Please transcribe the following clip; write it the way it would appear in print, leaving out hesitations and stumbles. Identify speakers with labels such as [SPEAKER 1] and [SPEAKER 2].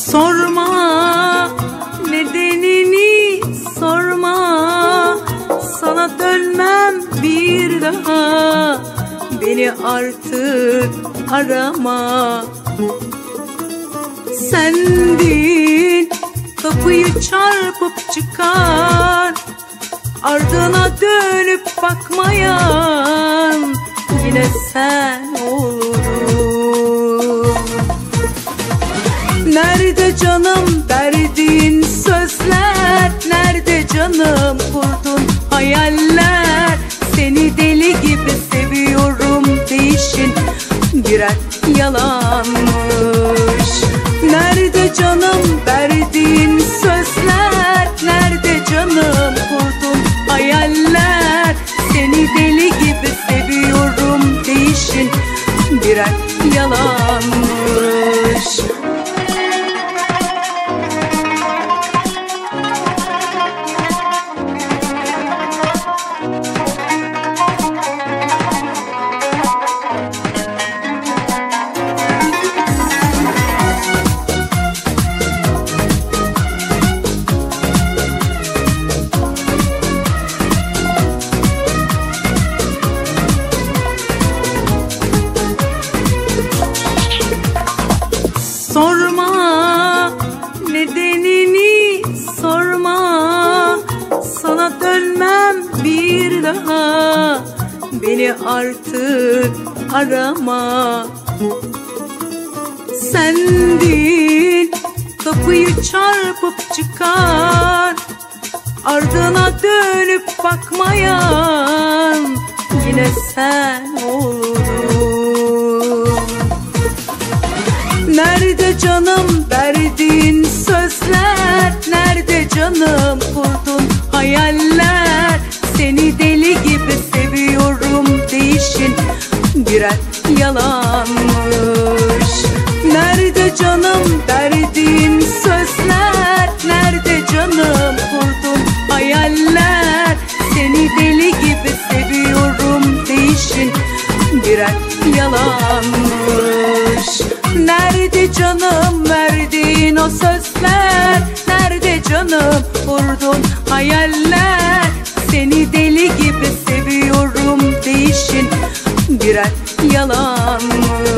[SPEAKER 1] Sorma, nedenini sorma, sana dönmem bir daha, beni artık arama. Sendin kapıyı çarpıp çıkar, ardına dönüp bakmayan yine sen olurum. Nerede canım verdiğin sözler, nerede canım kurdun hayaller? Seni deli gibi seviyorum değişin birer yalanmış. Nerede canım verdiğin sözler, nerede canım kurdun hayaller? Seni deli gibi seviyorum değişin birer yalanmış. Sorma, nedenini sorma, sana dönmem bir daha, beni artık arama. Sendin kapıyı çarpıp çıkar, ardına dönüp bakmayan yine sen olurum. Nerede canım verdiğin sözler, nerede canım kurdun hayaller? Seni deli gibi seviyorum değişin birer yalanmış. Nerede canım verdiğin sözler, nerede canım kurdun hayaller? Seni deli gibi seviyorum değişin birer yalanmış. Nerede canım verdiğin o sözler, nerede canım kurdun hayaller? Seni deli gibi seviyorum değişin birer yalanmış.